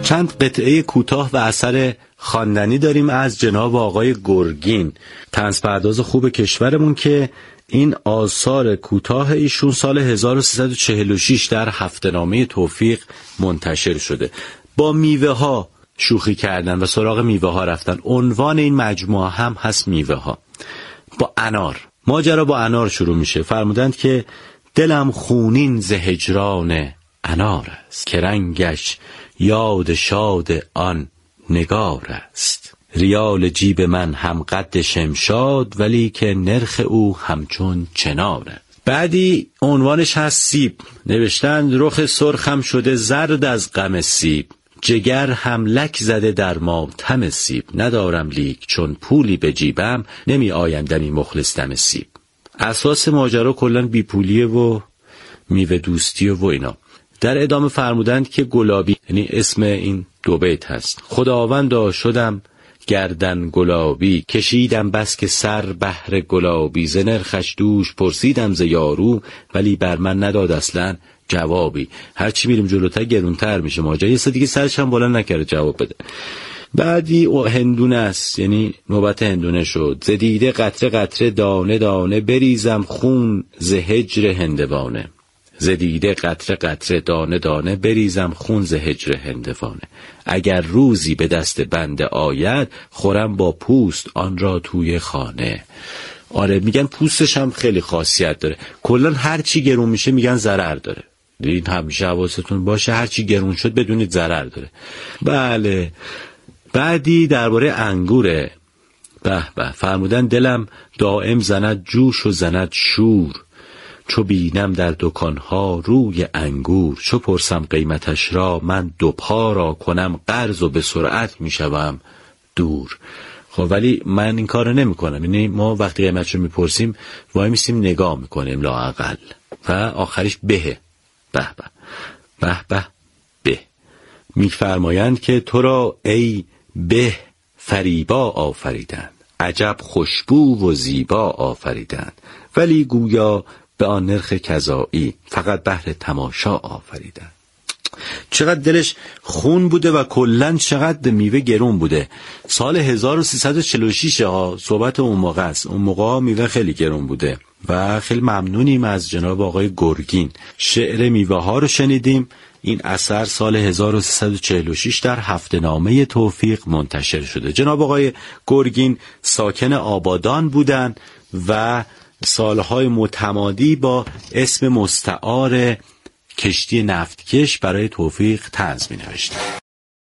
چند قطعه کوتاه و اثر خواندنی داریم از جناب آقای گرگین، طنزپرداز خوب کشورمون که این آثار کوتاه ایشون سال 1346 در هفته‌نامه توفیق منتشر شده. با میوه ها شوخی کردن و سراغ میوه ها رفتن. عنوان این مجموعه هم هست میوه ها. با انار، ماجرا با انار شروع میشه. فرمودند که دلم خونین ز هجران انار است، که رنگش یاد شاد آن نگار است. ریال جیب من هم قد شمشاد، ولی که نرخ او همچون چنار است. بعدی عنوانش هست سیب. نوشتن رخ سرخم شده زرد از غم سیب، جگر هم لک زده در ماتم سیب. ندارم لیک چون پولی به جیبم، نمی آیم دمی مخلص دم سیب. اساس ماجرا کلن بی پولیه و میوه دوستی و اینا. در ادامه فرمودند که گلابی، یعنی اسم این دو بیت هست. خداوندا شدم گردن گلابی، کشیدم بس که سر بحر گلابی. ز نرخش دوش پرسیدم ز یارو، ولی بر من نداد اصلا جوابی. هرچی میریم جلوتر گرونتر میشه ماجرا. یه دیگه سرش هم بلند نکرده جواب بده. بعدی هندونه است، یعنی نوبت هندونه شد. ز دیده قطره قطره دانه دانه، بریزم خون ز هجر هندوانه. ز دیده قطره قطره دانه دانه، بریزم خون ز هجر هندوانه. اگر روزی به دست بنده آید، خورم با پوست آن را توی خانه. آره میگن پوستش هم خیلی خاصیت داره. کلا هر چی گرون میشه میگن ضرر داره. این همیشه حواستون باشه، هر چی گرون شد بدونید ضرر داره. بله. بعدی درباره انگوره. به به، فرمودن دلم دائم زند جوش و زند شور، چو بینم در دکانها روی انگور. چو پرسم قیمتش را من دو پا را، کنم قرض و به سرعت میشوم دور. خب ولی من این کارو نمیکنم. یعنی ما وقتی قیمتش رو میپرسیم وای میسیم نگاه میکنیم لااقل و آخرش بهه. به به به به به. میفرمایند که تو را ای به فریبا آفریدند، عجب خوشبو و زیبا آفریدند، ولی گویا به آن نرخ کذایی، فقط بهر تماشا آفریدند. چقدر دلش خون بوده و کلن چقدر میوه گرون بوده. سال 1346 ها صحبت اون موقع است. اون موقع میوه خیلی گرون بوده و خیلی ممنونیم از جناب آقای گرگین. شعر میوه ها رو شنیدیم. این اثر سال 1346 در هفته‌نامه توفیق منتشر شده. جناب آقای گرگین ساکن آبادان بودند و سالهای متمادی با اسم مستعار کشتی نفتکش برای توفیق طنز می نوشتند.